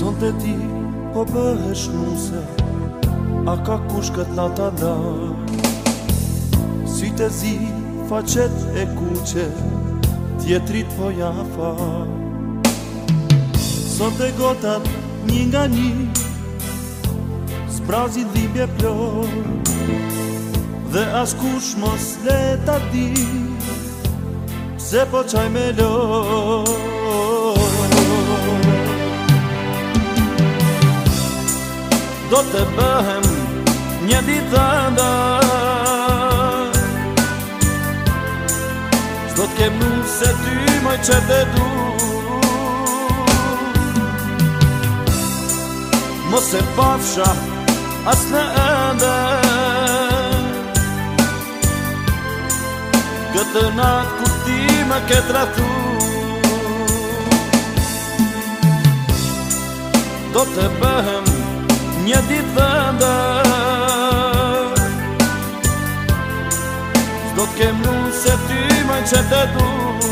Son të ti po bëhesh nuse, a ka kush këtë nata la? Sytë e zi, faqet e kuqe, tjetrit po ja fa. Son të gotat një nga një, zbrazin dhimbje plot, dhe as kush mos le ta di, pse po qaj me lot. Do të bëhem një ditë ndër, s'do t'kem nu se ty moj që të du. Mos e pafsha as në ëndër, këtë natë kur ti më ke trahtu. Do të bëhem një ditë ndër, s'do t'kem nu se ty më që të du.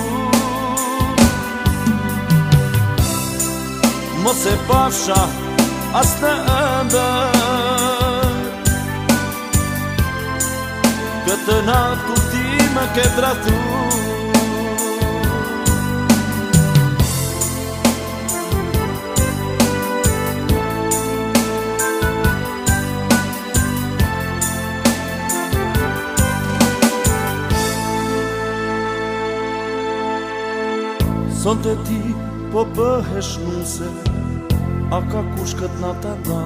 Mos e pafsha as në ëndër, këtë natë kur ti më ke trahtu. Son të ti po bëhesh nuse, a ka kush këtë nata la?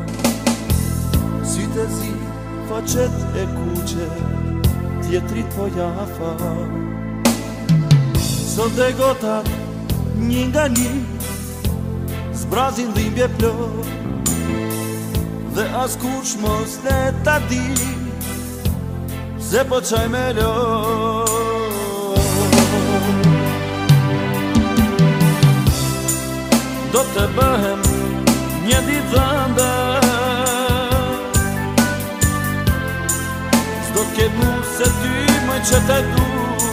Sytë e zi, faqet e kuqe, tjetrit po ja fa. Son të gotat një nga një, zbrazin dhimbje plot, dhe as kush mos le ta di, pse po qaj me lot. Do të bëhem një ditë ndër, s'do t'kem nu se ty më që të du.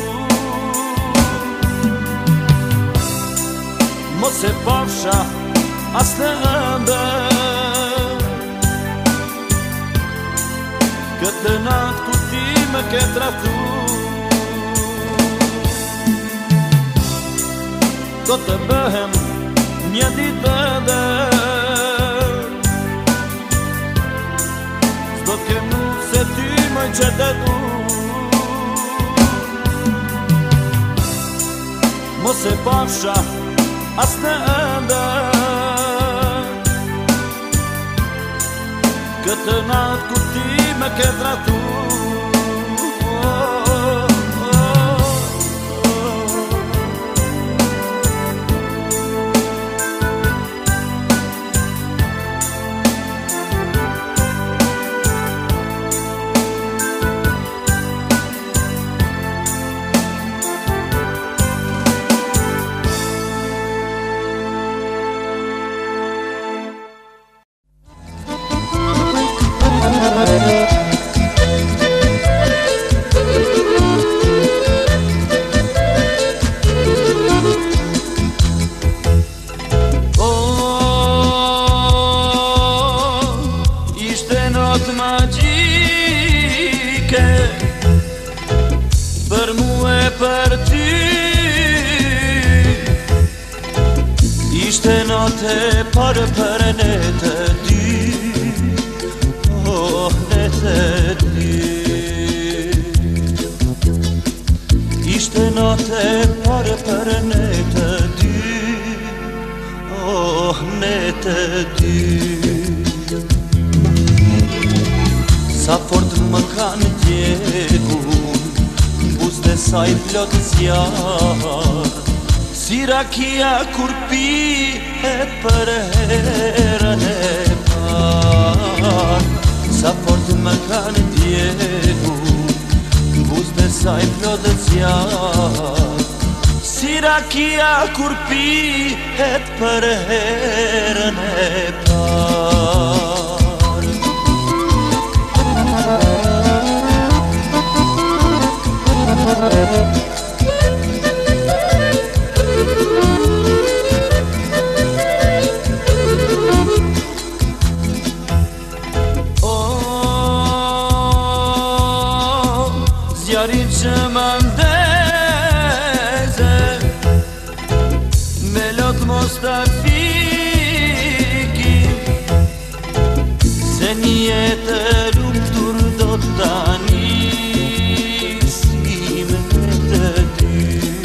Mos e pafsha as në ëndër, këtë natë kur ti më ke trahtu. Do të bëhem një ditë ndër, s'do t'kem nu se ty më që të du. Mos e pafsha as në ëndër, këtë natë kur ti më ke trahtu. Për mu e për ty, ishte natë e parë për ne të dy, oh ne të dy. Ishte natë e parë për ne të dy, oh ne të dy. Sa fort më kanë djegun, buzë saj plot zjarë, si rakia kur pihet për herën e parë. Sa fort më kanë djegun, buzë saj plot zjarë, si rakia kur pihet për herën e parë. që më ndeze me lot mos ta fiki se një jetë lumtur do ta nisim të dy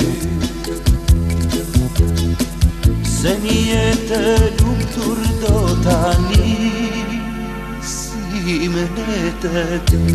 se një jetë lumtur do ta nisim të dy.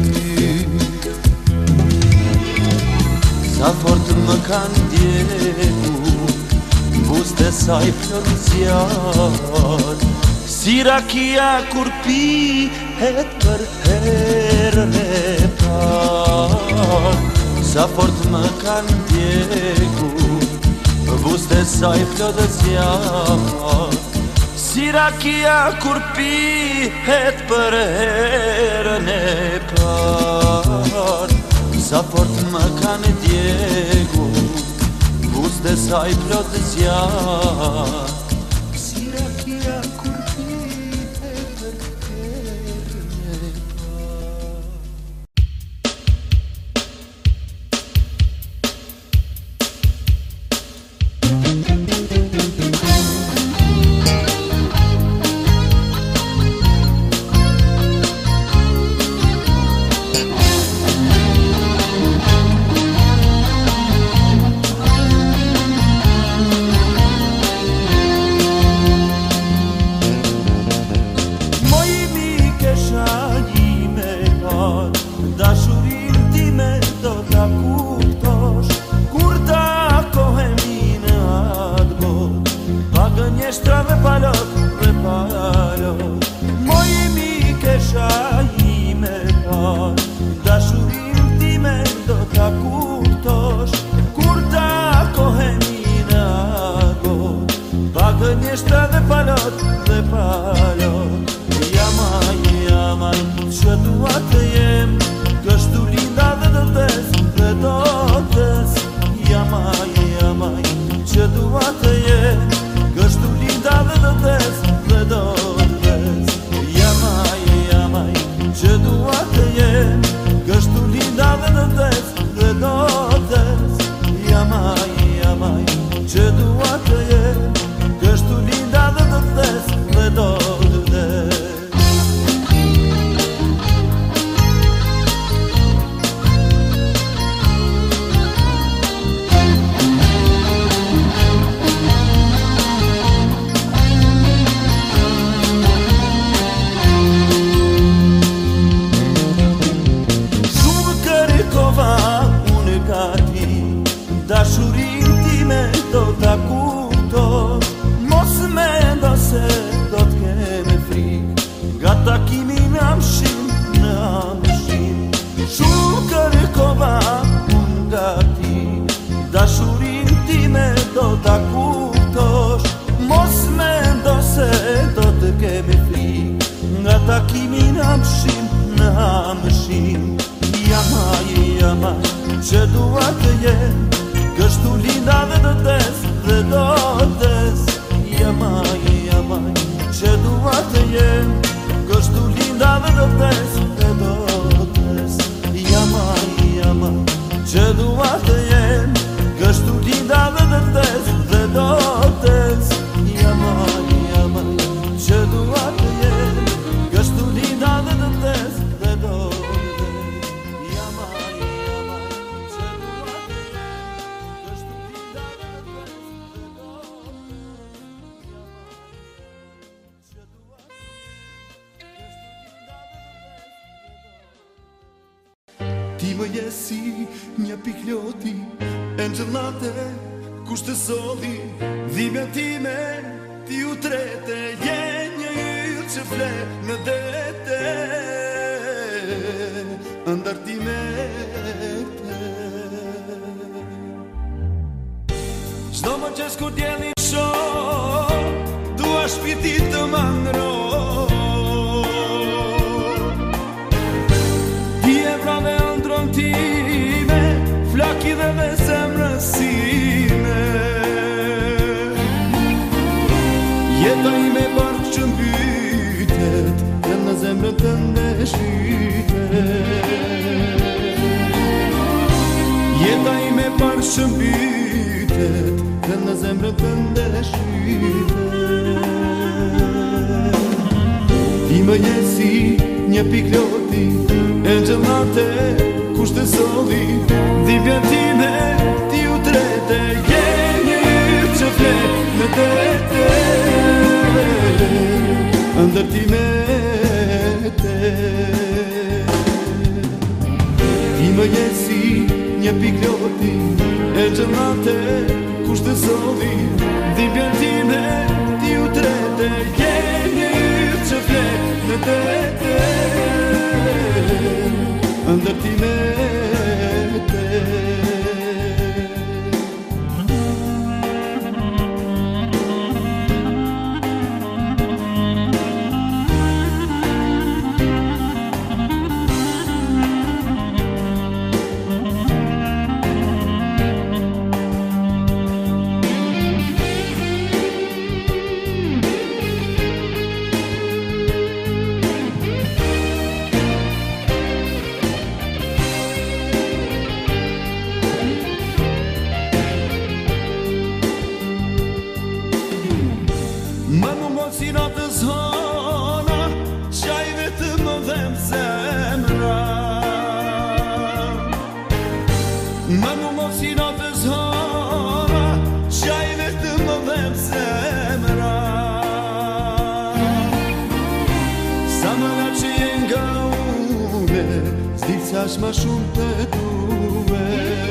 Sa fort më kanë djegu buste saj plot zjarë si rakia kur pihet për herën e parë. Sa fort më kanë djegu buste saj plot zjarë si rakia kur pihet për herën e parë. Sa fort më kanë djegu buste saj plot zjarë si rakia kur pihet për herën e parë. Dashurin time do ta kuptosh kur takohemi në atë botë, pa gënjeshtra dhe palot, moj mike shajime par. Dashurin time do ta kuptosh kur takohemi në atë botë, pa gënjeshtra dhe palot. Jamaj, që dua të jem kështu linda dhe do tes, dhe do tes. Jamaj, që dua të jem kështu linda dhe do tes, dhe do tes. Jamaj, që dua të jem kështu linda dhe do tes, dhe do tes. Jamaj, që dua të jem kështu linda dhe do tes, dhe do tes. Dashurin time do ta kuptosh, mos mendo se do t'keme frik, nga takimi në amshim. Shumë kërkova unë nga ti, dashurin time do ta kuptosh, mos mendo se do t'keme frik, nga takimi në amshim. Jamaj, që dua të jem kështu linda dhe do tes, dhe do tes. Jamaj, që dua të jem kështu linda dhe do tes, dhe do tes. Jamaj, që dua të jem kështu linda dhe do tes, dhe do tes. Jamaj, që dua të jem kështu linda dhe do tes, dhe do tes. Ti më jesi një pikloti e njëllate kush të soli, dhimja time ti u trete, je një yll që fle në dete, ndar ti me te. Çdo më qes kur djeli shoh, dua shpirtit të mangro. Time, flaki dhe me zemrësime, jeta ime bark që mbytet, dhe në zemrën të ndeshite. Jeta ime parë shëmbitet dhe në zemrën të ndeshitet. Ti më je si një pikloti e gjëllate kush të soli, dhimbjen time ti u trete, je një yt që flet në tete, ndër ti me te. Ti më je si një pikloti e gjëllate kush të soli, dhimbjen time ti u trete, je një yt që flet në tete, ndër ti me te. Më më mos i natës hona, qaj vetë më dhem zemra. Më më mos i natës hona, qaj vetë më dhem zemra. Sa më nga që jenë nga une, s'di qash ma shumë të duhe.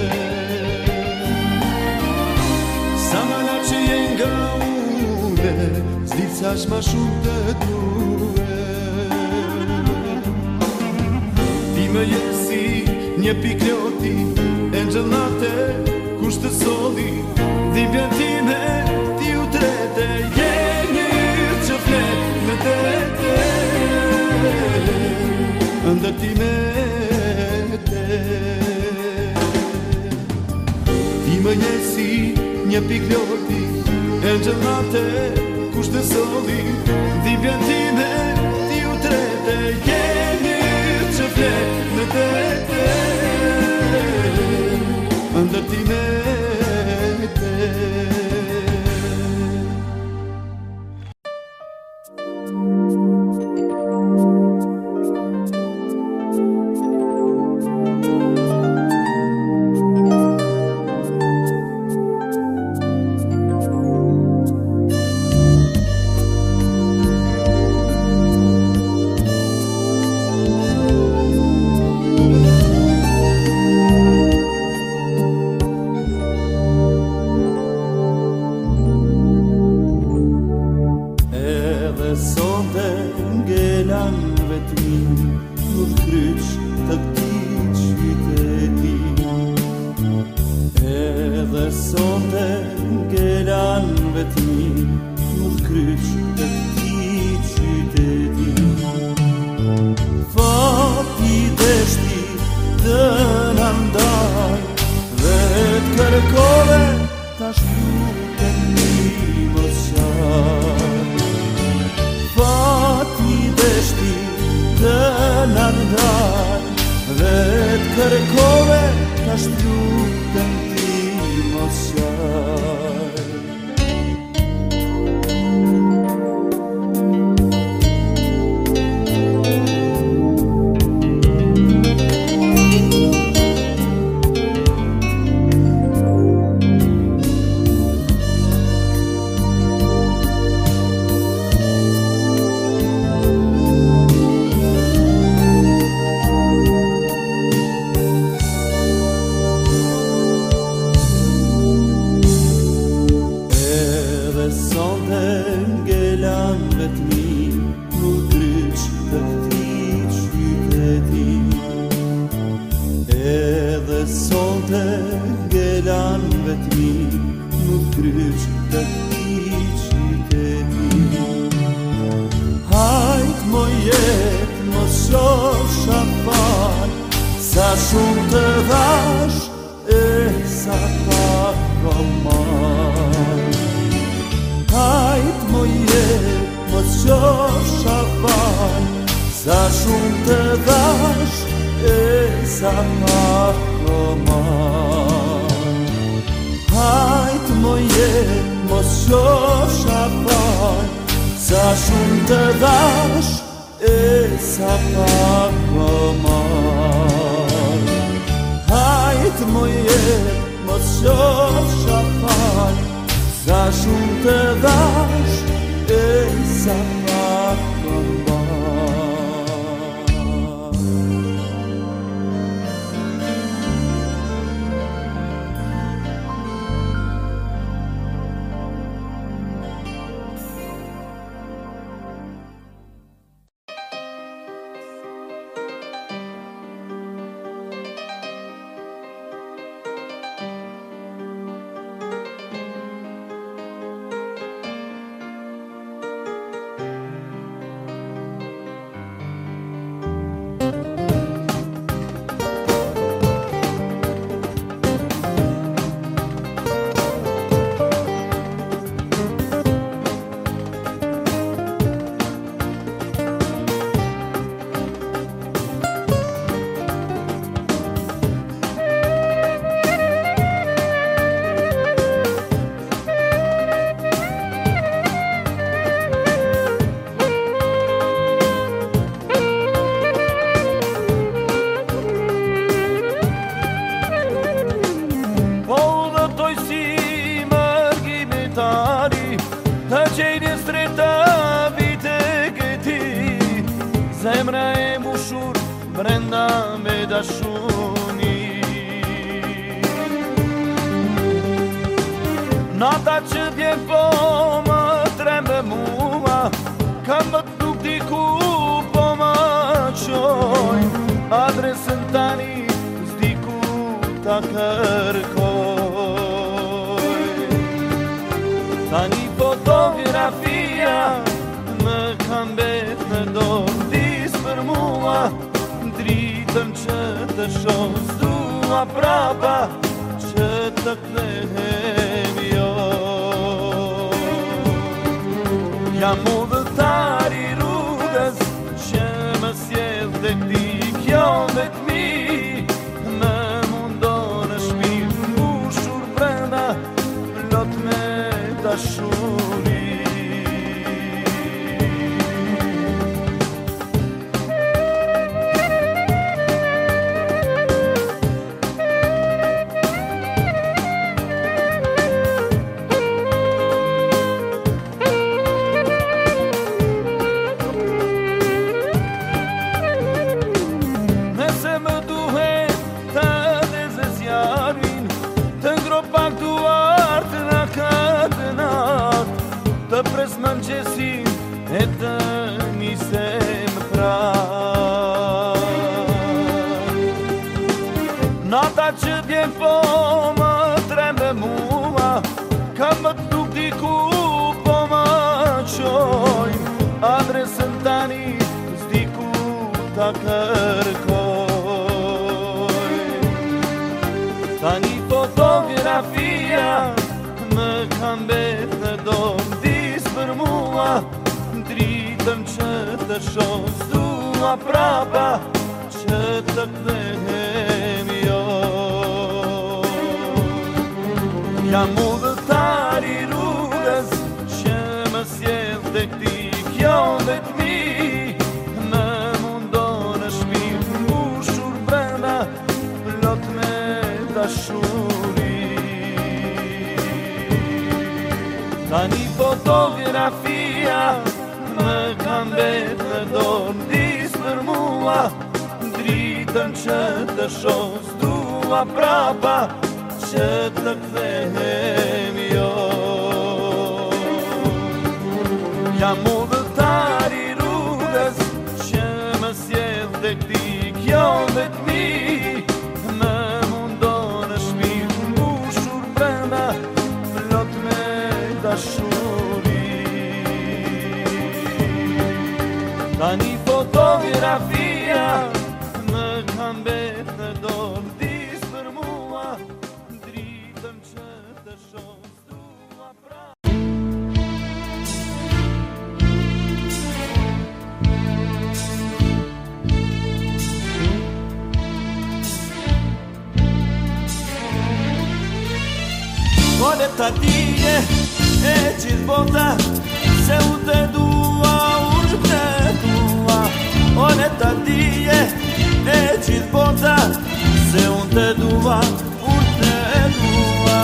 Sa më nga që jenë nga une, s'di qash ma shumë të duhe. Ti më je si një pikloti e gjëllate kush të soli, dhimbjen time ti u trete, je një yt që flet në tete, ndër ti me te. Ti më je si një pikloti e gjëllate kush të soli, dhimbjen time ti u trete, je një yt që flet në tete, ndër ti me te. Sonte ngelan vetëmi në kryq të këtij qyteti. Edhe sonte ngelan vetëmi në kryq të këtij qyteti. Fati deshti të na ndaj, vetë kërkove tash lutem një mos qaj. Fati deshti të na ndaj, vetë kërkove tash lutem ti mos qaj. Sonte ngelan vetëmi në kryq të këtij qyteti. Edhe sonte ngelan vetëmi në kryq të këtij qyteti. Hajt mo jet mos shosha fal, sa shumë të dhash e sa pak roman. Hajt mo jet mos shosha fal, sa shumë të dhash e sa pak Hajt më jetë, mos qosh apaj, sa shumë të dash, e sa pak më marr. Hajt më jetë, mos qosh apaj, sa shumë të dash, e sa pak më marr. Të qenjes drejta vite këti, zemra e mbushur brenda me dashuni. Nata që vjen po më trembe mua, këmbët nuk di ku po më qojnë, adresën tani s'di ku ta kërkoj. Tani fotografia më kam bet në dorë, dis për mua dritën që të shoh, s'dua prapa që të kthehem jo. Jam udhëtar i rrugës që më sjell tek ti, kjo vetmi më mundon në shpirt, mbushur brenda plot me dashuri. Nëse më duhet të dezë zjarin, të ngro pak duart në këtë natë, të pres mëngjesin e të nisem prap. Nata që vjen po më trembe mua, këmbët nuk di ku po më qojnë, adresën tani s'di ku ta kërkoj. Tani fotografia më kam bet në dorë, dis për mua dritën që të shoh, s'dua prapa që të kthehem jo. Jam udhëtar i rrugës që më sjell tek ti, kjo vetmi më mundon në shpirt, mbushur brenda plot me dashuri. Tani fotografia më kam bet në dorë, dis për mua dritën që të shoh, s'dua prapa që të kthehem jo. Jam udhëtar i rrugës që më sjell tek ti, kjo vetmi më mundon në shpirt, mbushur brenda plot me dashuri. Tani fotografia më kam bet në dorë, dis për mua dritën që të shoh, s'dua prapa. ta dije e gjithë bota se unë të dua, unë të dua. One ta dije e gjithë bota se unë të dua, unë të dua.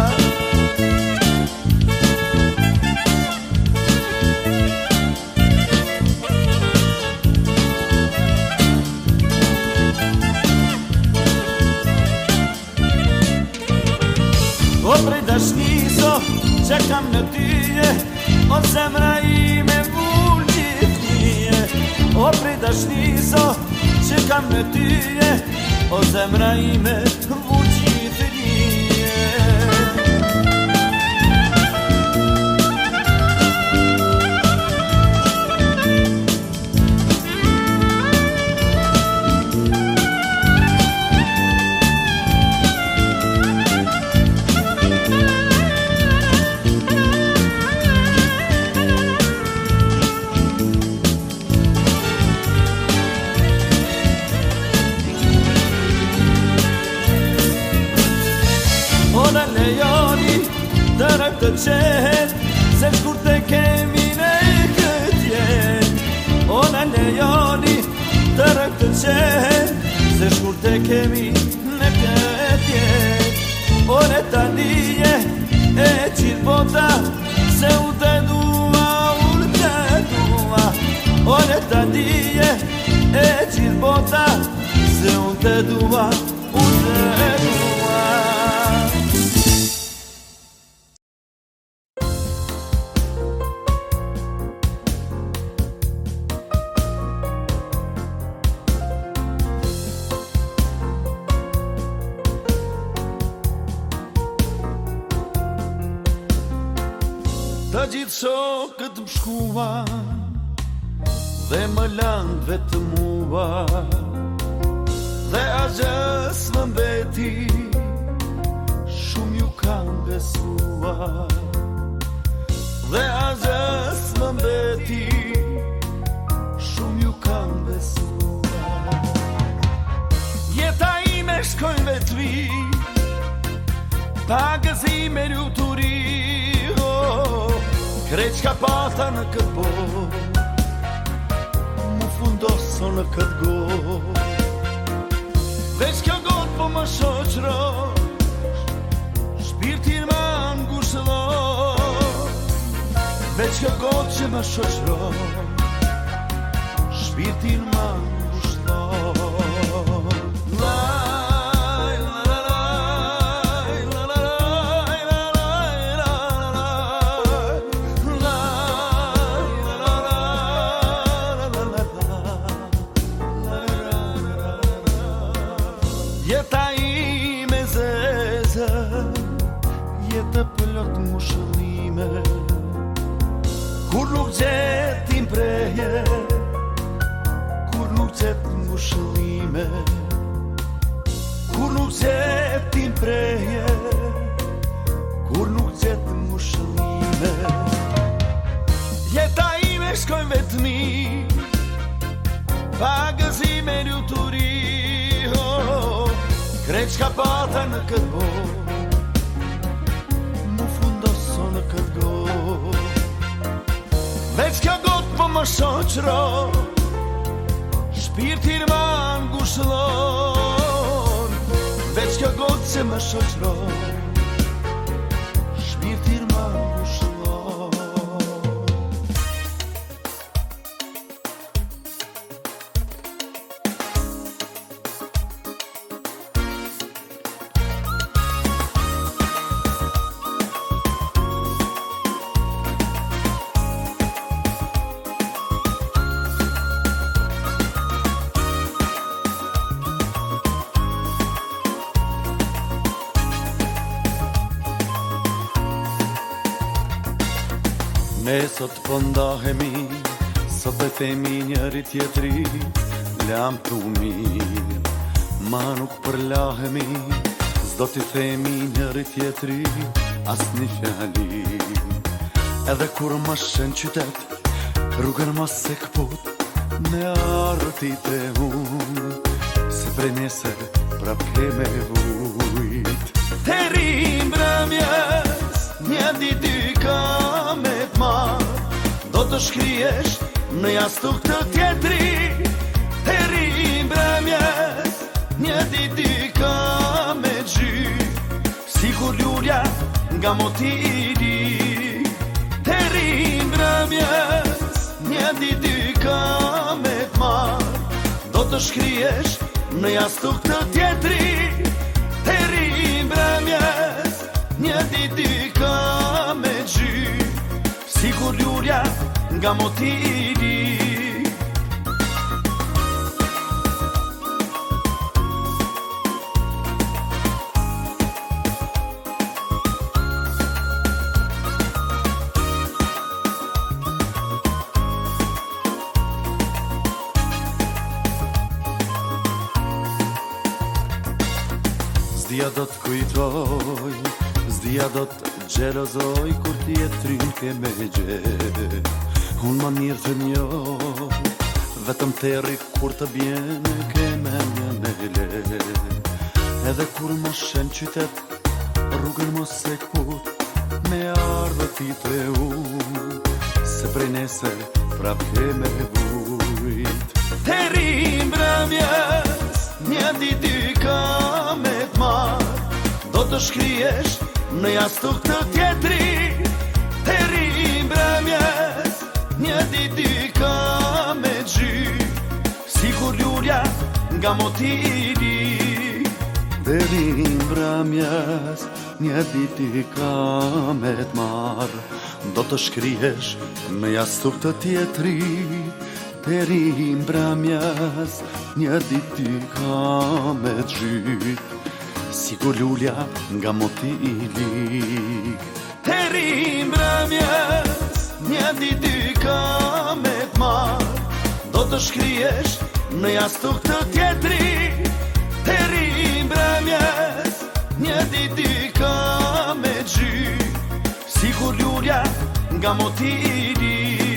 O prej dashniso që kam në tyje, o zemra ime vull gjithnije. O prej dashniso që kam në tyje, o zemra ime vull gjithnije. Të rëjmë të qenë, se shkur të kemi në këtë jetë. O në lejoni, të rëjmë të qenë, se shkur të kemi në këtë jetë. O në të nije e gjithë bota, se unë të dua, unë të dua. O në të nije e gjithë bota, se unë të dua, unë të dua. Të gjithë shokët më shkua dhe më lanë vetë mua, dhe asgjës më mbeti, shumë ju kam besua. Dhe asgjës më mbeti, shumë ju kam besua. Jeta ime shkojnë vetëvi, pagës ime luturi, krejt qka pata në këtë botë, mu fundoso në këtë gotë. Veç kjo gotë po më shoqërosh, shpirtin më ngushëllon. Veç kjo gotë që më shoqërosh, shpirtin më ngushëllon. Jeta ime zeze, jetë plot ngushëllime, kur nuk gjetim preje, kur nuk gjet ngushëllime, kur nuk gjetim preje, kur nuk gjet ngushëllime. Jeta ime shkojnë vetëmi, pagës ime luturi, krejt qka pata në këtë botë, mu fundoso në këtë gotë. Veç kjo gotë po më shoqëro, shpirtin më ngushëllon. Veç kjo gotë që më shoqëro, shpirtin më ngushëllon. Ne sot pëndahemi, sot e themi njëri tjetri, lam të mirë, ma nuk përlahemi, s'do t'i themi njëri tjetri, as një fjali. Edhe kur më shen qytet, rrugën më se këput, me artit e unë, se prej nese prap ke me vujt. Te rim brëmjes, ditë ka me t'marr, do të shkrihesh në jastuk të tjetri, heri mbrëmjes, një ditë ka me gjy, sikur lulja nga motili, heri mbrëmjes, një ditë ka me t'marr, do të shkrihesh në jastuk të tjetri, heri mbrëmjes, një ditë ka me gjy, sikur lulja nga motili. Zdia do të kujtoj, zdia do të gjelozoj, kur tjetrin ke me gje. Unë ma mirë të njo, vetëm teri kur të bjene ke me një le. Edhe kur më shen qytet, rrugën mos e kput, me ardhë ti të unë, se prej nese prap ke me vujt. Teri mbrëmjes, një ditë ka me t'marr, do të shkrihesh në jastuk të tjetri, heri mbrëmjes, një ditë ka me gjy, sikur lulja nga motili. Heri mbrëmjes, një ditë ka me t'marr, do të shkrihesh në jastuk të tjetri, heri mbrëmjes, një ditë ka me gjy, sikur lulja nga motili. Heri mbrëmjes, një ditë ka me t'marr, do të shkrihesh në jastuk të tjetri, heri mbrëmjes, një ditë ka me gjy, sikur lulja nga motili.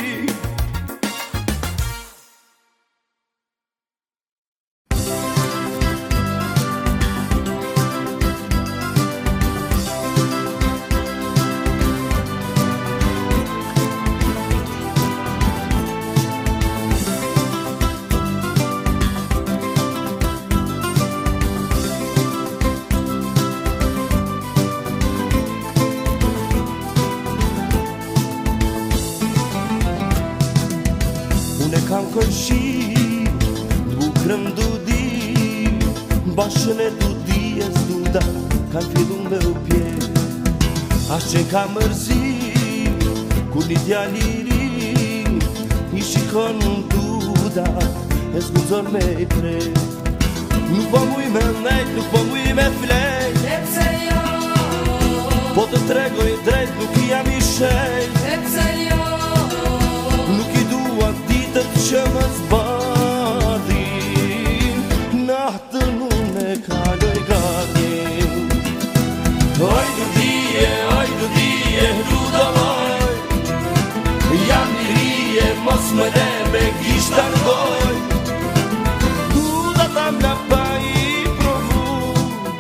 Kam kërshi, bukrën du di, bashën e du di e s'duda, kam fillu me u pje. Ashtë që ka mërzi, kur një djaliri, i shikon në duda, e s'guzon me i pre. Nuk po muj me nejt, nuk po muj me flejt, Lepse jo, po të tregoj drejt, nuk i jam i shejt. lepse jo, Nuk i dua ditët që më zbardhin, nahtën unë e kaloj gati. Oj du dije, du do moj, jam një rije, mos më le me gisht argoj. Du da ta mla pa i provu,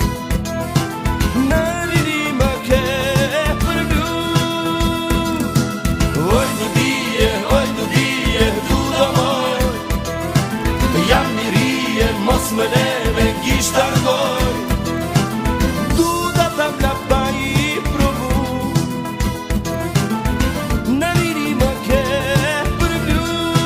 në liri më ke përlu. Oj du dije, du do moj, jam një rije, mos më le me gisht argoj. Du da ta mla pa i provu, në liri më ke përlu.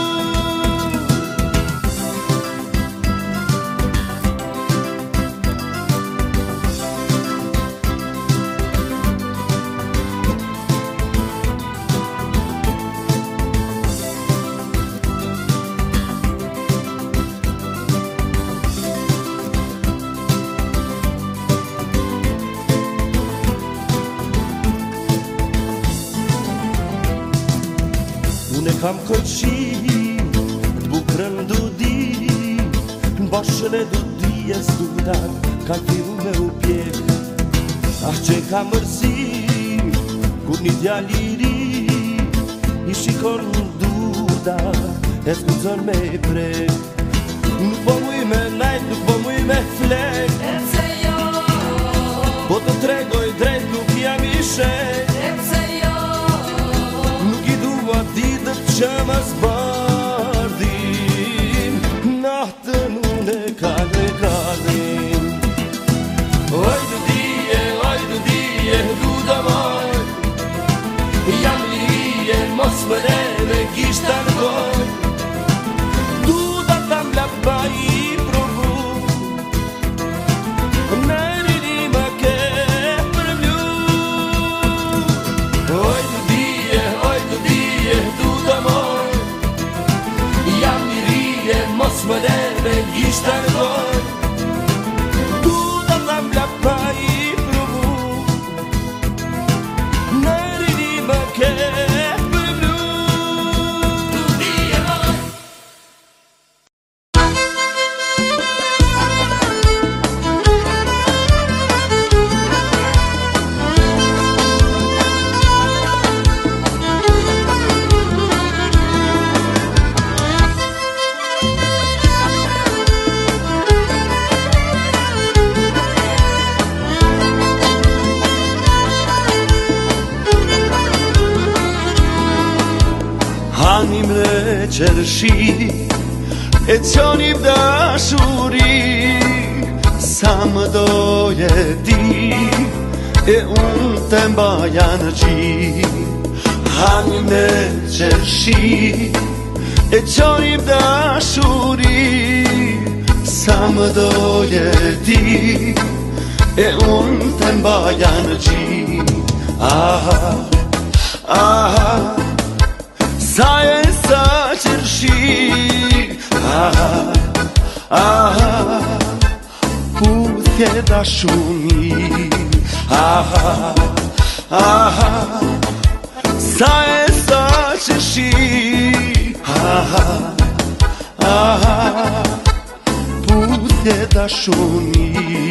Unë e kam kërshi, t'bukrën du di, bashën e du di e s'duda, kam fillu me u pjek. Ashtë që ka mërzi, kur një djaliri, i shikon në duda, e s'guzon me i prek. Nuk po muj me najt, nuk po muj me flek, lepse jo, po të tregoj drejt, nuk jam i shejt. lepse që më zbardhin, nahtën unë e kalim. Oj du dije, du da moj, jam lije, mos më ne me gishta në goj, du da tam lapa i provu, në rini më ke përmlu. Oj du dije, du da moj, jam lije, mos më ne me gishta në goj, hanim dhe qërshi, e qonim dashuri, sa më doje ti, e unë të mbaja në qi. Hanim dhe qërshi, e qonim dashuri, sa më doje ti, e unë të mbaja në qi. Aha, aha, sa e sa qërshi, aha, aha, puthje dashuni, aha, aha, sa e sa qërshi, aha, aha, puthje dashuni.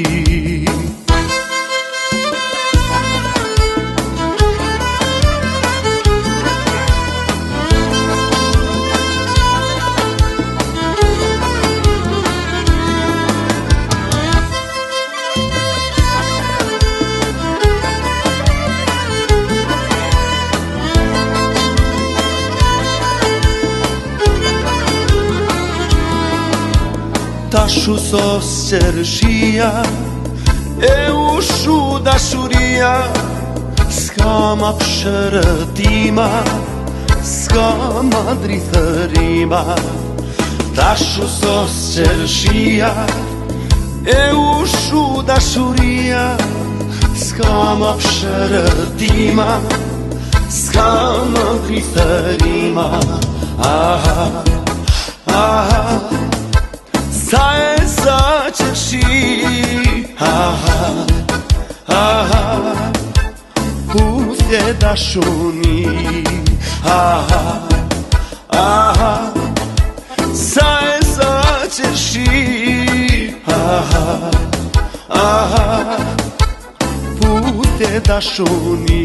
Tashu sos qërshia, e ushu dashuria, s'ka ma pshërëtima, s'ka ma drithërima. Tashu sos qërshia, e ushu dashuria, s'ka ma pshërëtima, s'ka ma drithërima. Aha, aha, sa e sa qërshi, aha, aha, puthje dashuni, aha, aha, sa e sa qërshi, aha, aha, puthje dashuni.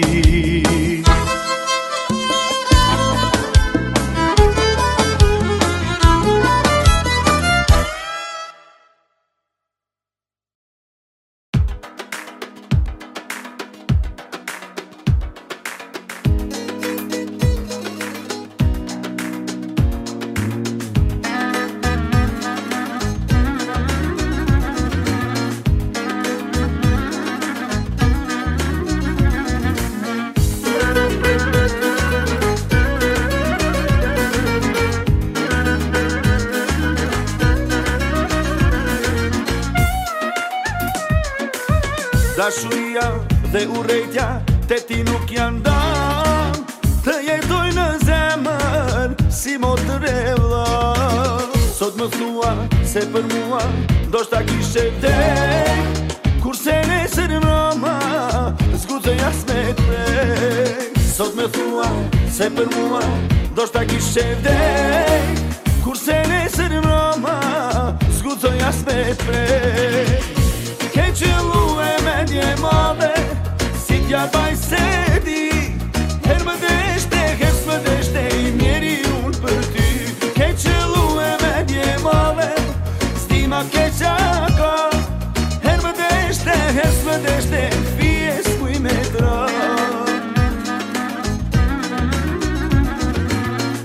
Dashuria dhe urrejtja te ti nuk janë dan, të jetoj në zemër si motër e vlla. Sot më thua se për mua ndoshta kishe vdek, kurse nesër mbroma zgudzoj as me t'prek. Sot më thua se për mua ndoshta kishe vdek, kurse nesër mbroma zgudzoj as me t'prek. Ke qëllu e me dje madhe, si t'ja baj se di, her më deshte, hes më deshte, i mjeri unë për ty. Ke qëllu e me dje madhe, stima ke qaka, her më deshte, hes më deshte, fije s'kuj me tra.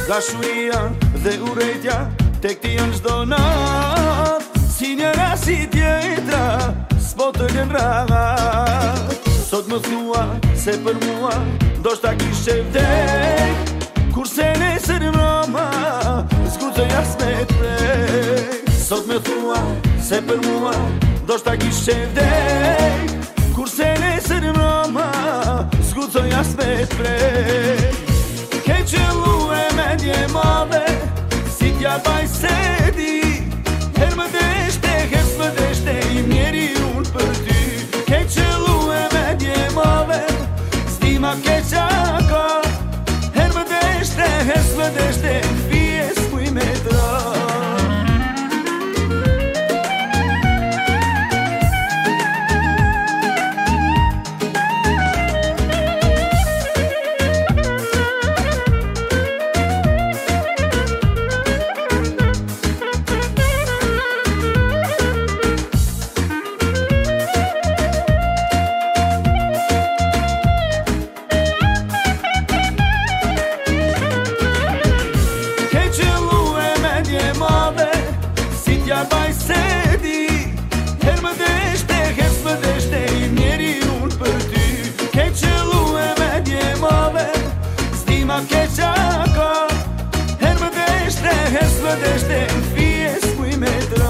Dashuria dhe urejtja tek ti janë çdo nat, si njëra si tjetra s'po të lën rahat. Sot më thua se për mua ndoshta kishe vdek, kurse nesër mbroma zguxoj as me t'prek. Sot më thua se për mua ndoshta kishe vdek, kurse nesër mbroma zguxoj as me t'prek. Ke qëllue me dje madhe, si t'ja baj se di, her më deshte, her s'më deshte, i mjeri unë për ty. Ke qëllue me dje madhe, s'di ma keqa ka, her më deshte, her s'më deshte, fije s'kuj me tra. Baj se di, her më deshte, her s'më deshte, i mjeri unë për ty. Ke qëllue me dje madhe, s'di ma keqa ka, her më deshte, her s'më deshte, fije s'kuj me tra.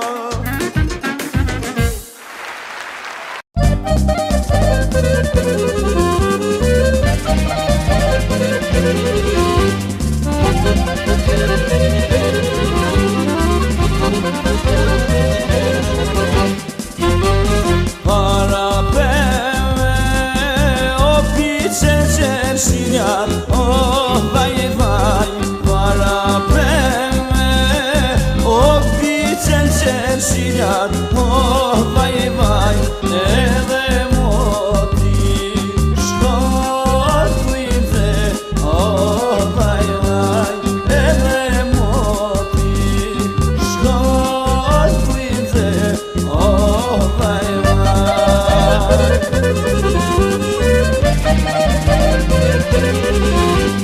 Oh, vaj, vaj, para preme, oh, vicen qershinjar, oh, vaj, vaj, edhe moti, shkot kujte, oh, vaj, vaj, edhe moti, shkot kujte, oh, vaj, vaj.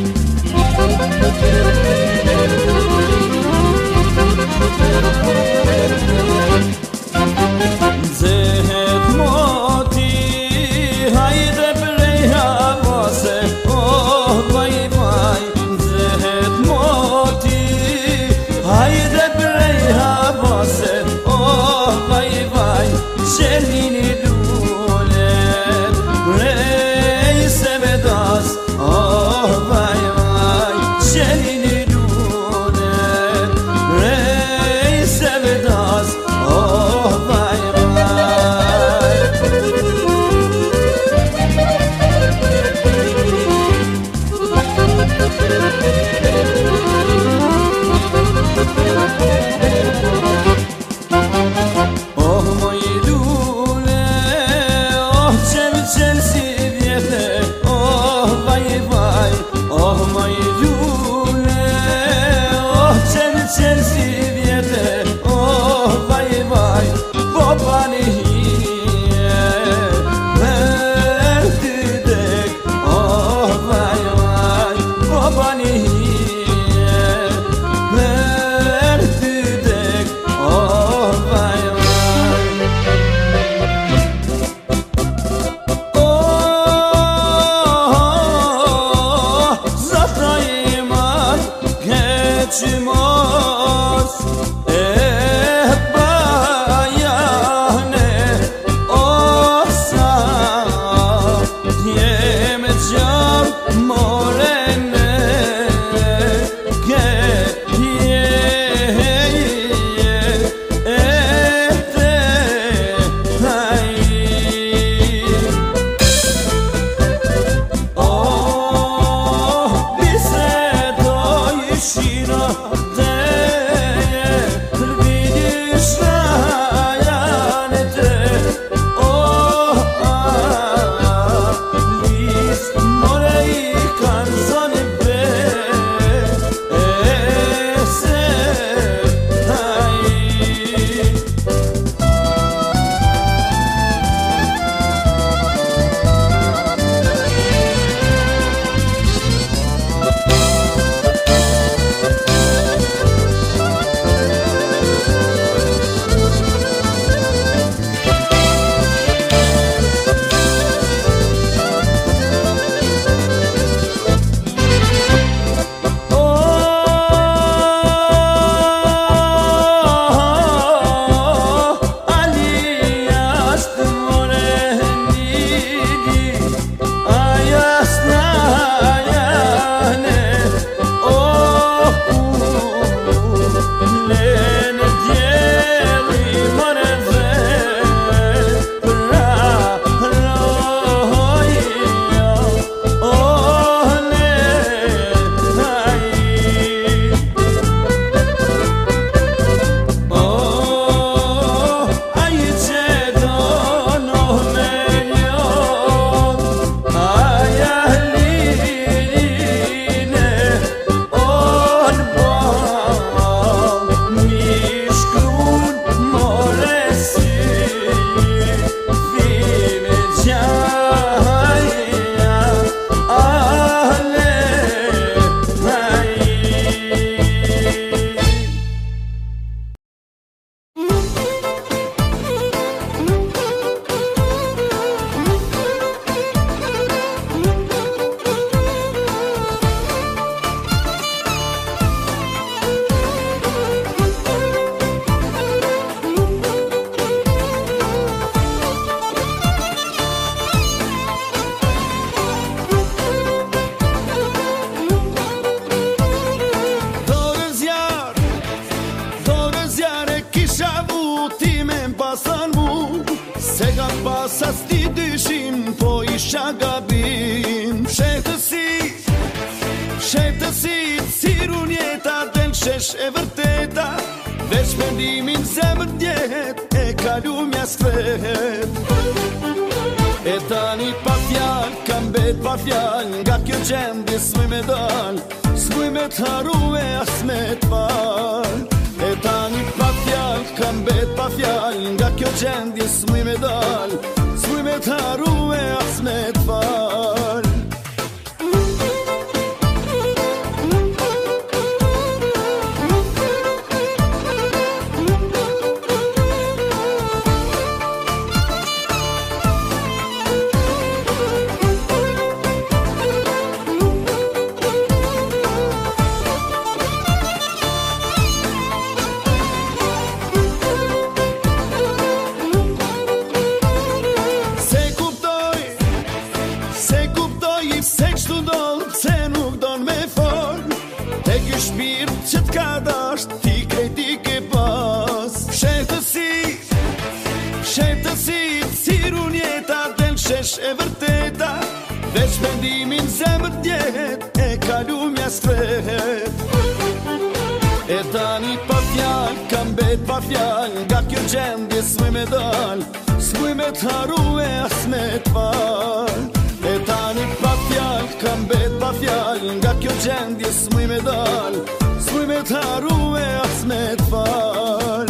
sa sti dyshim, po isha gabim. Shetësi, cirun jeta, del shesh e vërteta, veç mendimin zemër djet, e kalu mja sfet. E tani pa fjall, kam bet pa fjall, nga kjo gjendje s'muj me dal, s'muj me t'haru e as me t'fal. E tani pa fjall, kam bet pa fjall, nga kjo gjendje s'muj me dal, s'muj me t'haru e as me t'fal. Që t'ka dasht, ti krejti ke pas. Shetësi, cirun jeta, del shesh e vërteta, veç mendimin zemër djet, e kalu mja sfet. E tani pa fjall, kam bet pa fjall, nga kjo gjendje s'muj me dal, s'muj me t'haru e as me t'fal. E tani pa fjall, kam bet pa fjall, nga kjo gjendje s'muj me dal, s'muj me t'haru e as me t'fal.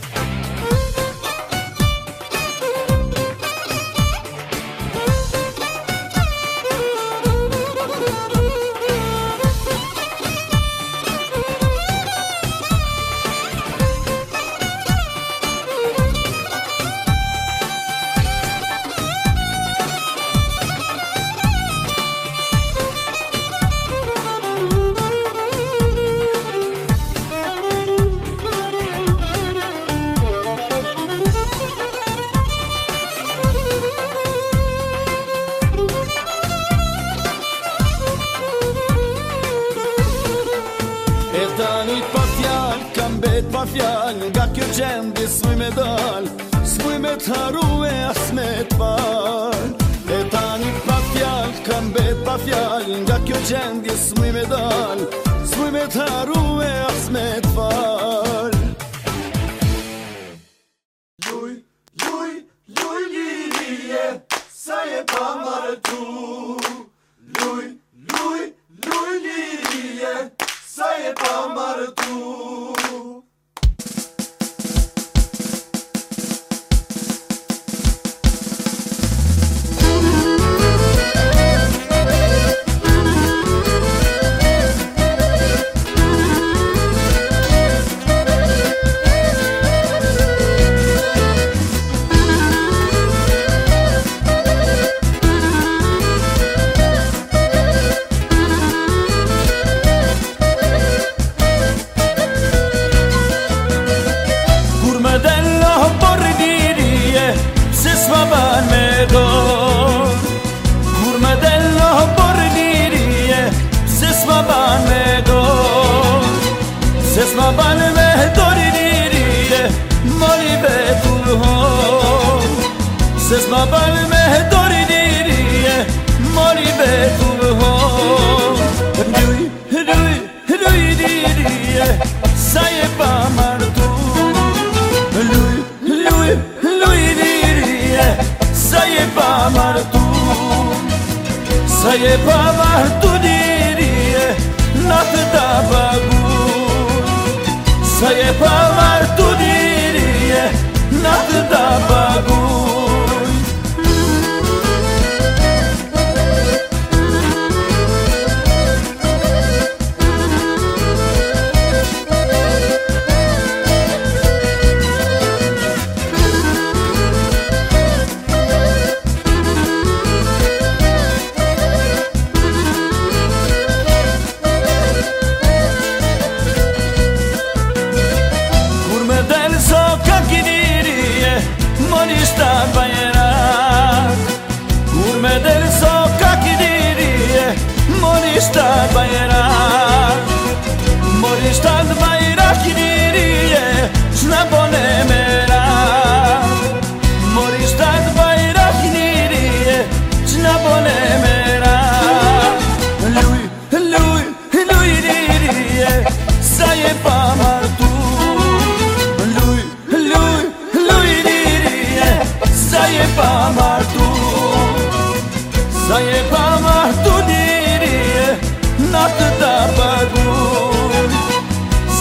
E tani pa fjall, kam bet pa fjall, nga kjo gjendje s'muj me dal, s'muj me t'haru e as me t'fal. E tani pa fjall, kam bet pa fjall, nga kjo gjendje s'muj me dal, s'muj me t'haru e as me t'fal. Luj lirie, sa je pa martu. Luj lirie, sa je pa martu. S'ma ban me dori lirie, mori vetur hon. S'ma ban me dori lirie, mori vetur hon. Luj lirie, sa je pa martu. Luj lirie, sa je pa martu. Sa je pa martu lirie, natë da bagu. Sa je pa martu lirie, natë da baguj. Mori sta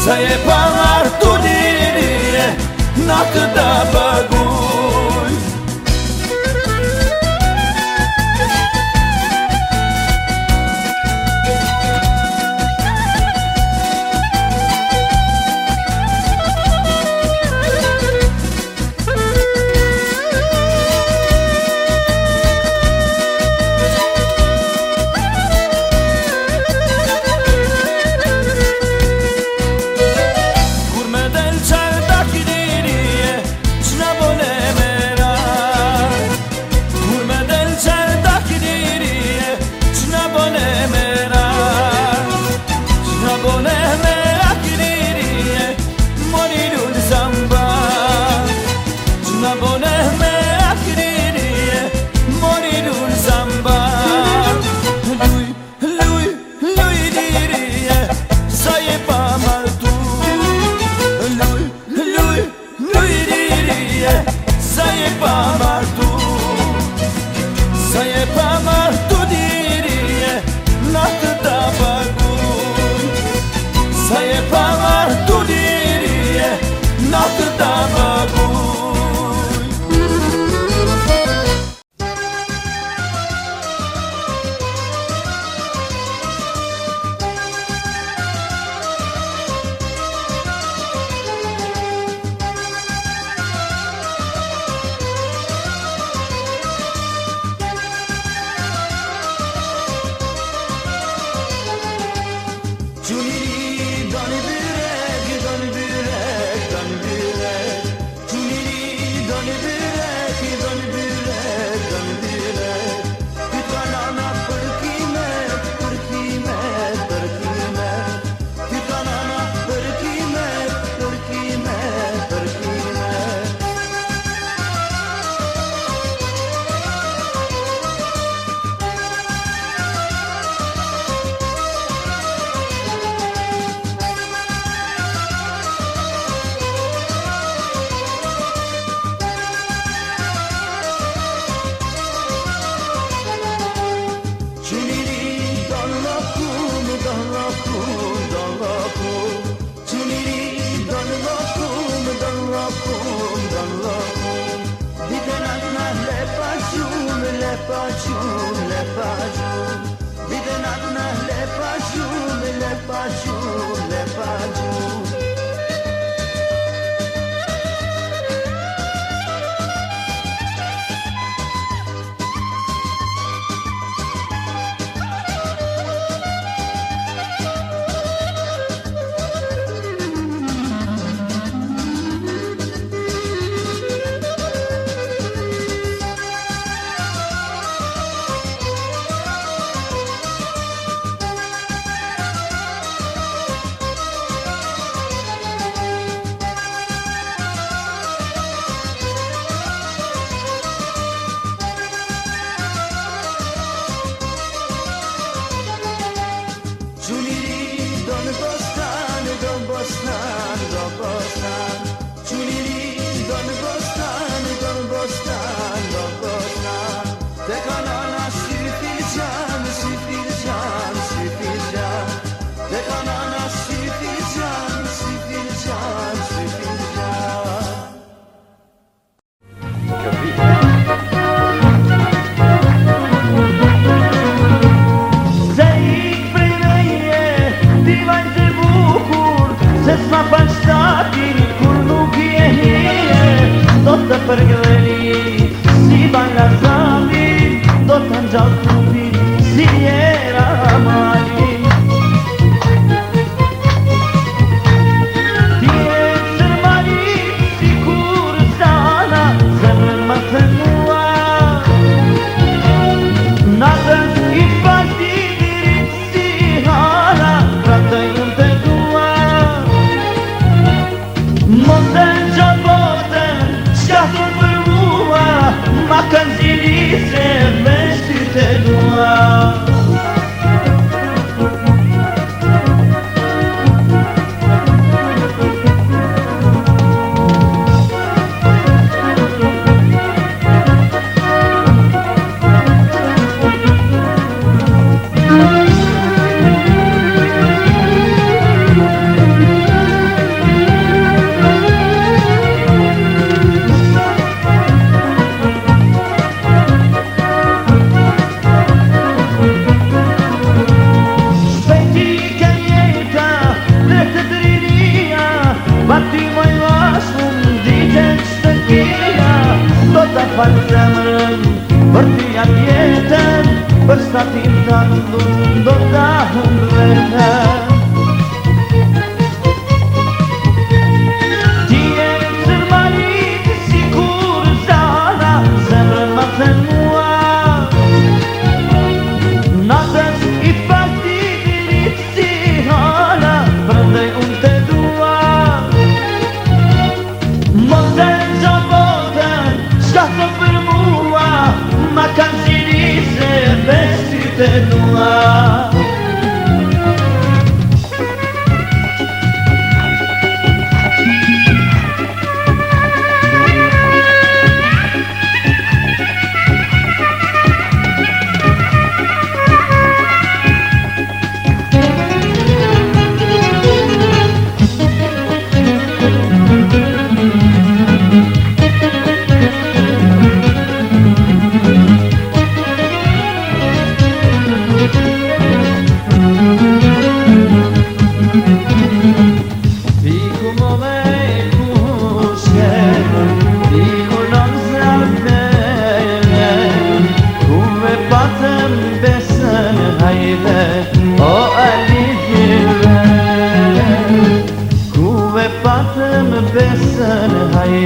Sa je pa martu dirije na kada baguj.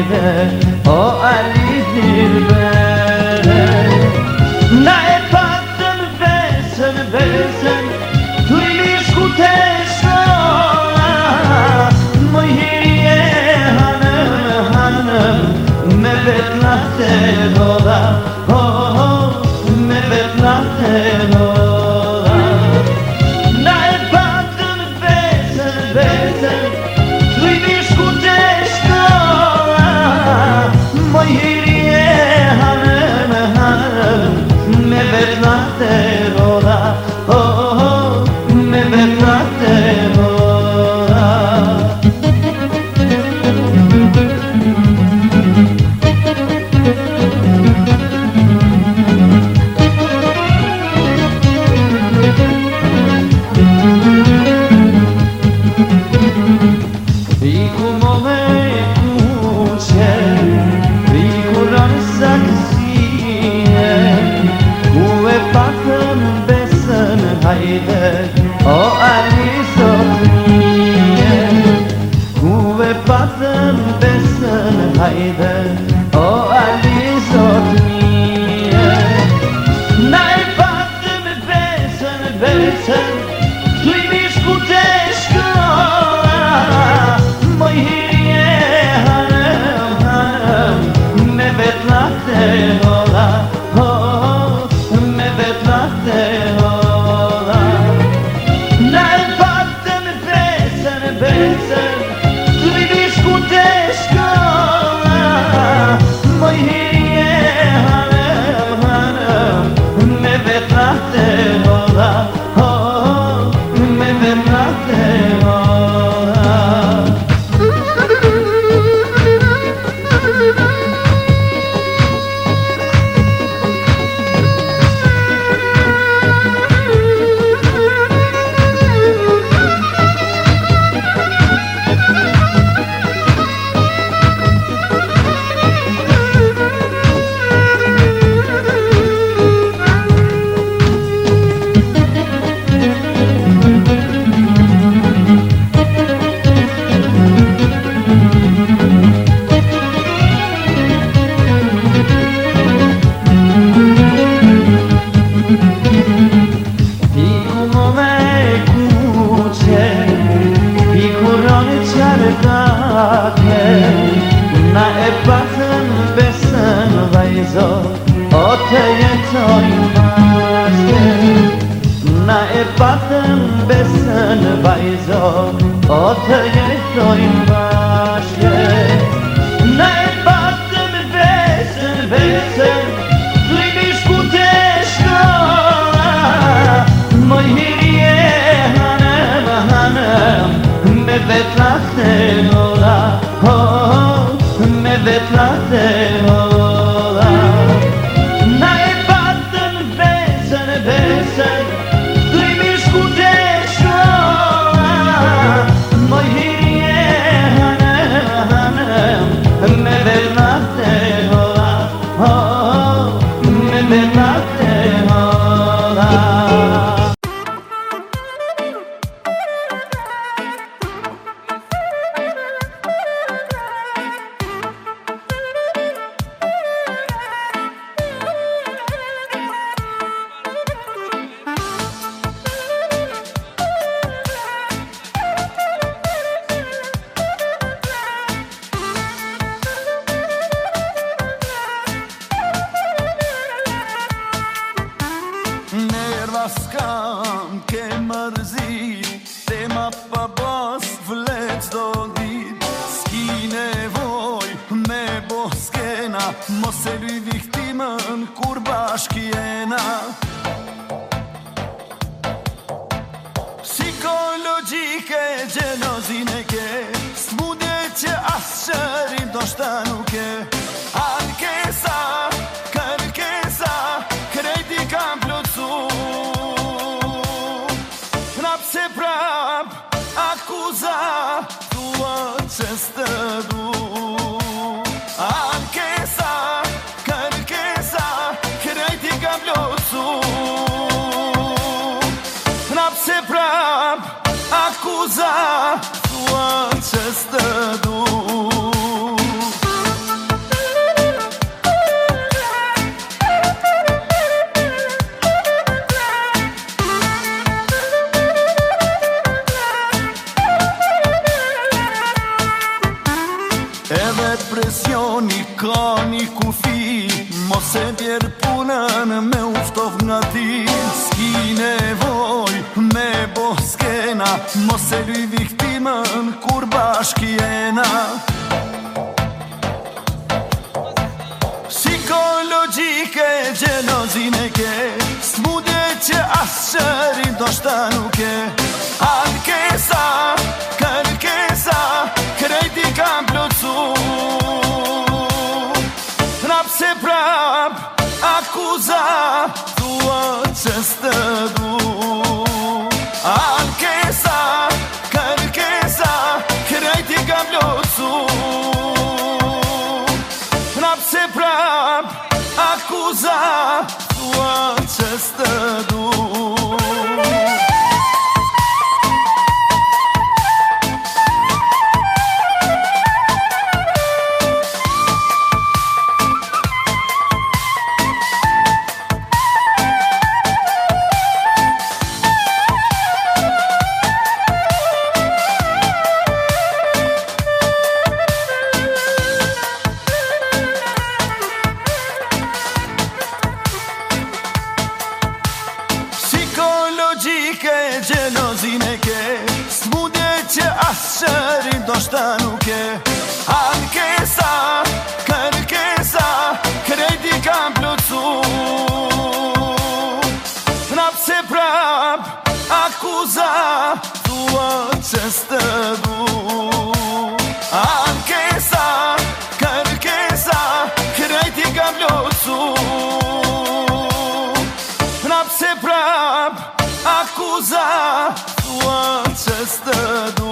hajde o Ali Dilbere. Na e patën besën tu I mishku të shola, moj hirje hanëm me vetna të roda, me vetna të roda. Na e patën besën tu I mishku të shola, moj hirje hanëm me vetna të roda, me vetna të roda. Iku move kuqe, iku ranë saksije, ku e patën besën hajde o Ali Sotmije. Ku e patën besën hajde o Ali Sotmije. Na e patën besën tu I mishku të shkolla, moj hirje hanëm me vetna të roda, me vetna të roda. Na e patën besën tu I mishku të shkolla, moj hirje hanëm me vetna të roda, me vetna të roda. Iku move kuqe, iku roni qarkake, na e patën besën vajzo o të jetojnë bashke. Na e patën besën vajzo o të jetojnë bashke. Na e patën besën tu I mishku të shkolla, moj hirje hanëm me vetna të roda, me vetna të roda. Na e patën besën tu I mishku të shkolla, moj hirje hanëm me vetna të roda, me vetna të roda. Nerva s'kam ke mërzit, tema pa bas vlet do dit. S'ki nevoj me bo skena, mos e luj viktimën kur bashk jena. Psikologjike gjelozin e ke, s'mudje që as qërim do shta nuk e. Ankesa, kërkesa, krejti kam plotsu. Prap se prap, akuza, tua që s'të du. Ankesa, kërkesa, krejti kam plotsu. Prap se prap, akuza, tua që s'të du. represioni ka një kufi, mos e bjerë punën me uftov nga ti. S'ki nevoj me bo skena, mos e luj viktimën kur bashki jena. Psikologike gjelozin e ke, s'mudje që asë qëri do shta nuk e. Ankesa, kërkesa, krejti kam plotsu. Prap se prap, akuza, thua që s'të du. Ankesa, kërkesa, krejti kam plotsu. Prap se prap, akuza, thua që s'të du. Gjelozin e ke, s'mudje që asë qëri do shta nuk e. Ankesa, kërkesa, krejti kam plotsu. Prap se prap, akuza, thua që s'të du. Ankesa, kërkesa, krejti kam plotsu. Prap se prap, akuza, thua që s'të du.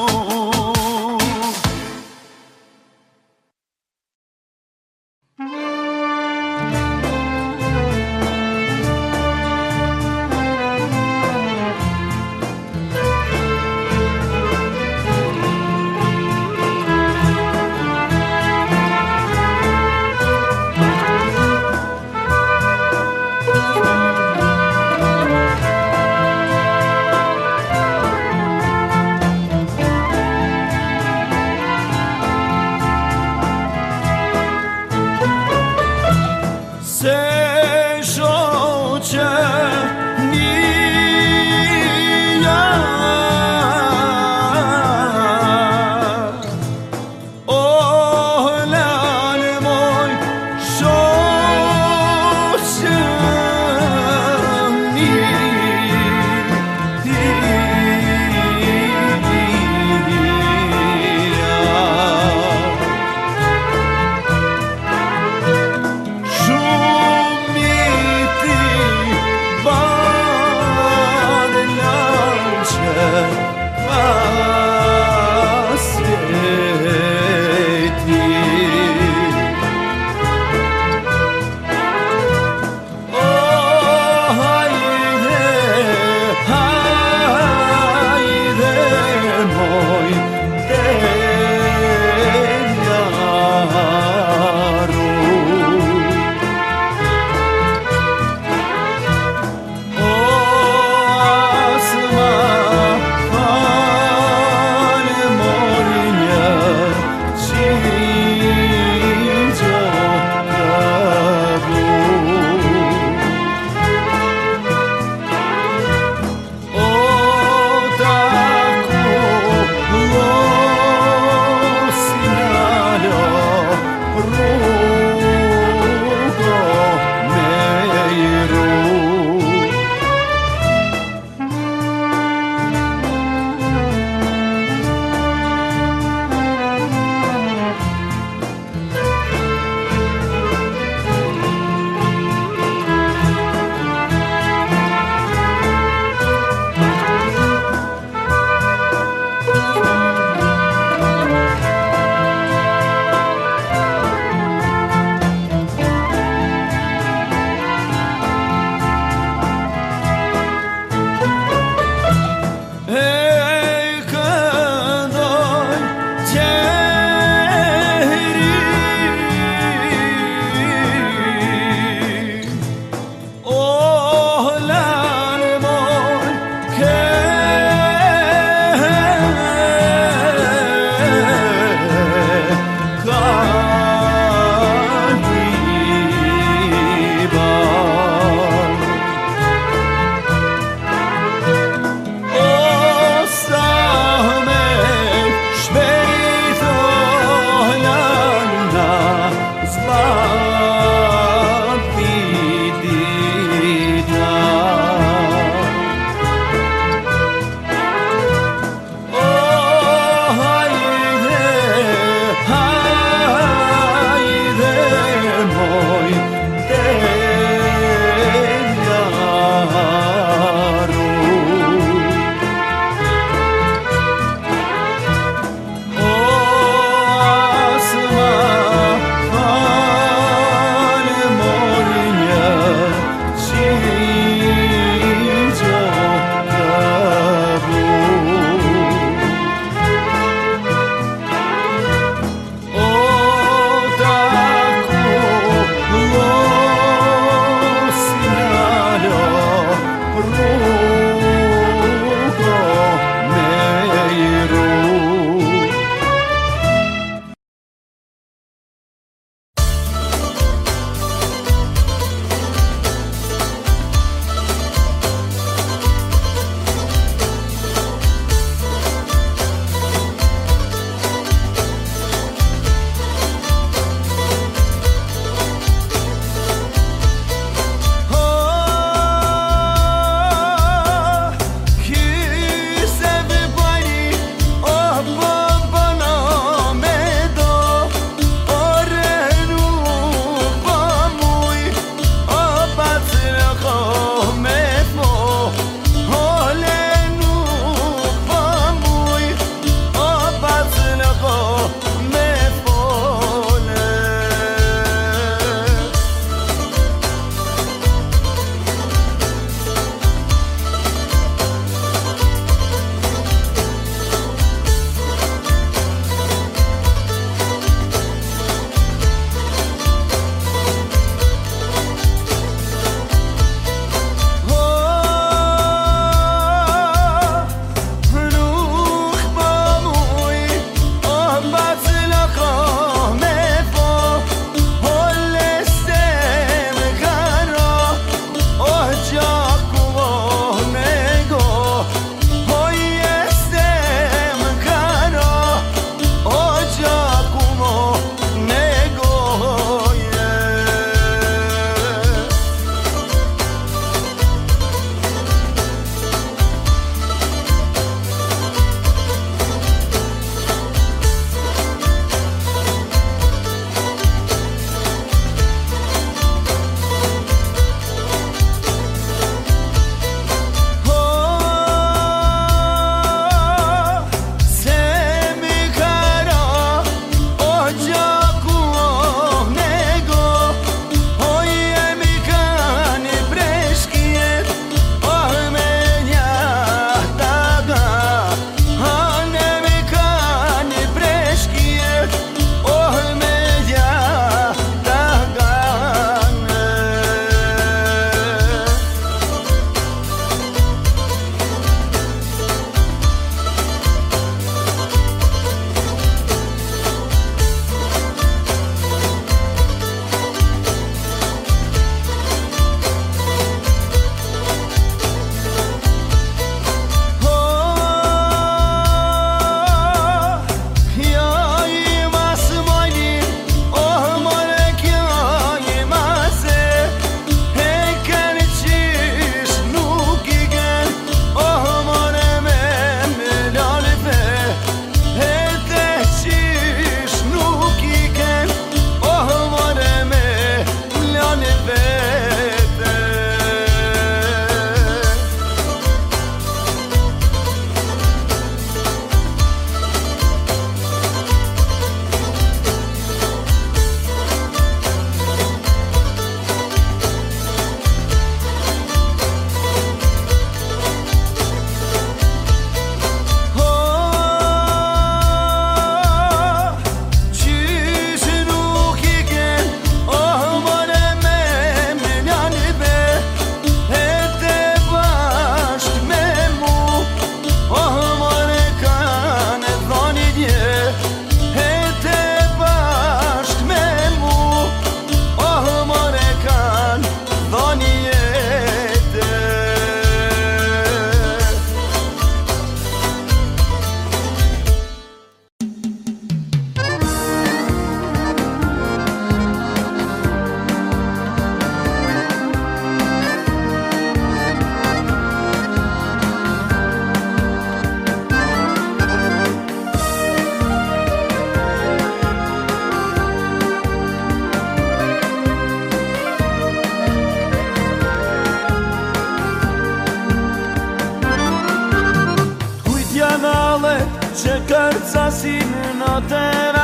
sassin noten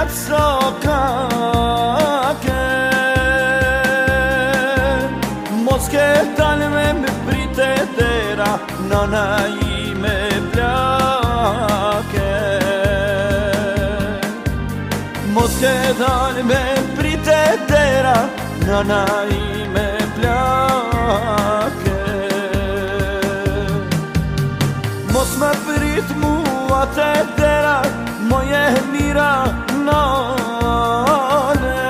atsokake Moske talme me pritetera Nona ime plake Moske talme pritetera Nona ime plake Mos me prit mua te tera Moje mira nane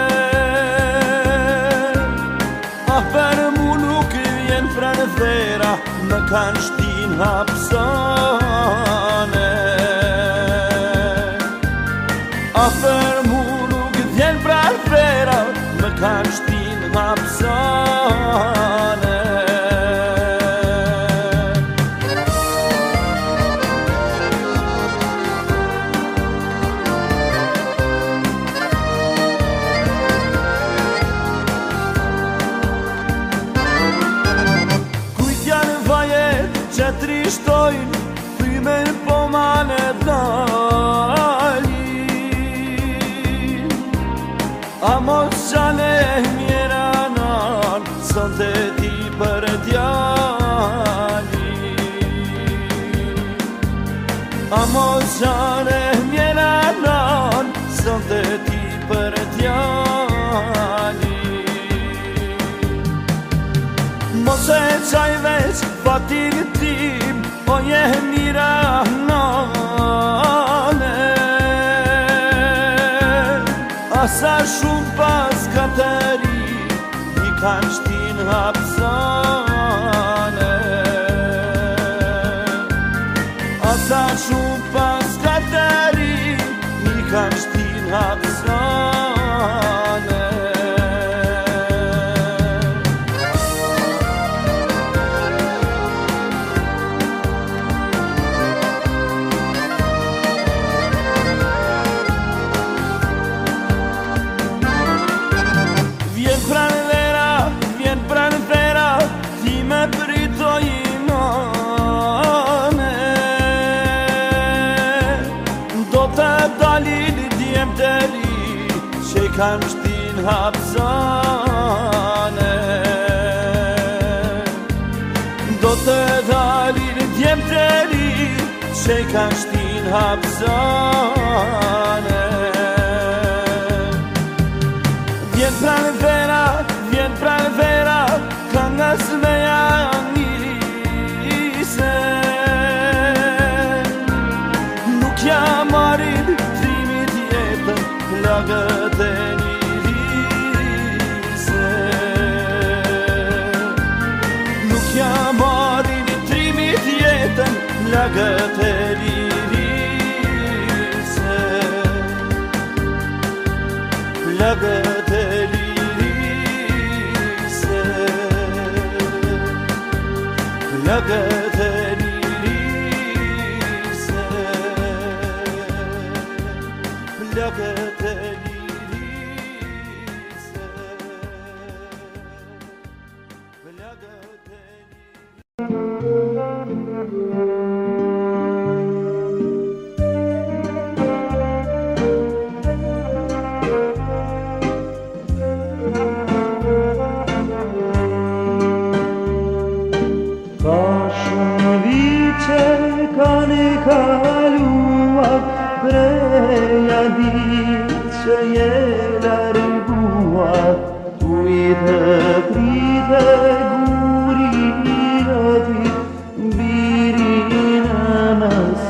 Ah për mu nuk vjen pranvera Më kanë shtin hapsane Ah për mu nuk vjen pranvera Më kanë shtin hapsane Që trishtojnë, frimen po manet dalin A mos qane mjera nan, son të ti për djalin A mos qane mjera nan, son të ti për djalin Mos e qaj veç fatin tim O je mira nane Asa shumë pas kateri I kanë shtin hapsane Asa shumë pas kateri I kanë shtin hapsane Që kanë shtin hapsane Do të dalin djem të ri Që kanë shtin hapsane Vjen pranë vera Ka nga sveja njise Nuk jam marin trimit jetën Plagët e njërise Nuk jam marin trimit jetën Plagët e njërise Plagët e njërise Plagët e njërise Plagët e njërise Plagët e Ka shumë vite kanë kaluar Preja ditë që je larguar Tu I të prite gurin o ti Birin mas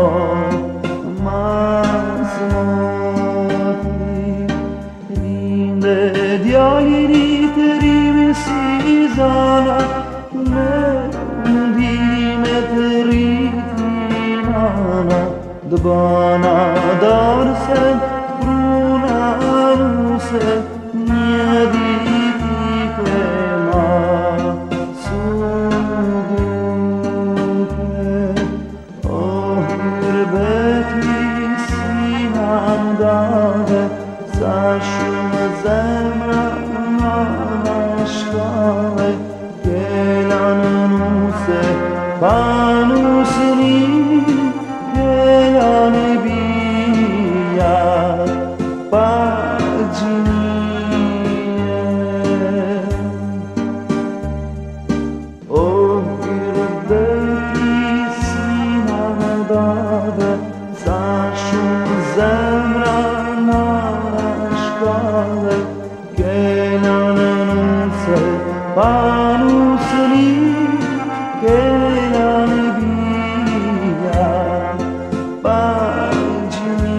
moti Rinde djalin I të rime si zana Me ndime të rritinana Dëbana darësen, pruna nuse Një diti krema su duke O hërbeti si handave Sa shumë zemra në shkave Kelan nuse pa nusni Kelan zemra na shkallë, kelanën se panusëni, kelan bia pagjime.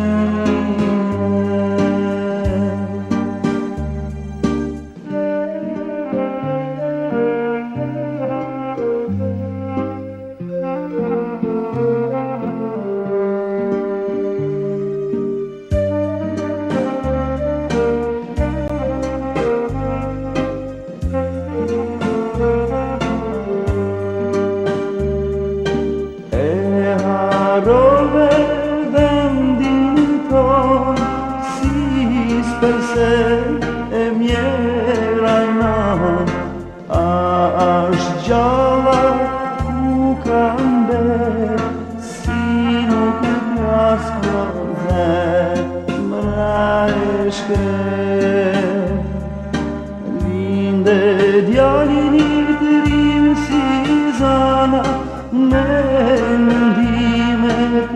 Harove vendin ton, si sperse e mjera nan, është gjalla ku kam bet, si nuk e pjasko dhe mra e shkret. Linde djalin i të rim si zana, me ndime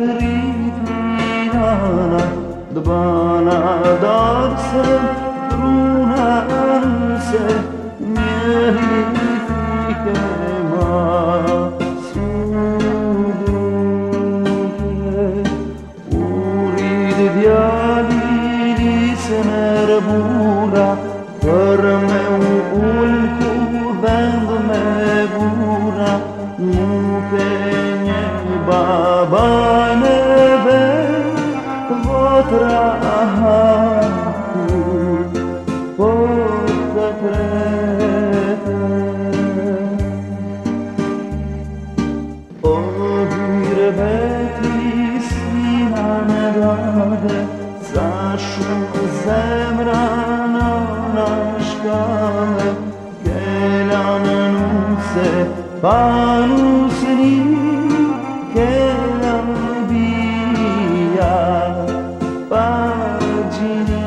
kritinana, dbana darse truna se njeri fike ma sudruke. Urit djali se nërbura, për me ullku vend me bura, nuk e një baba në vend, votra hakur, po të krete. O hyre beti sina në dade, sa shumë zemra në shkallë, kelanën se panusëni, kelan bia pagjine.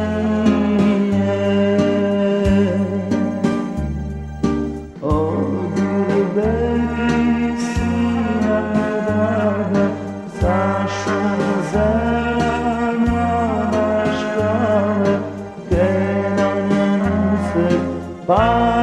O dyrbeti sina në dade, sa shumë zemra në shkallë, kelanën se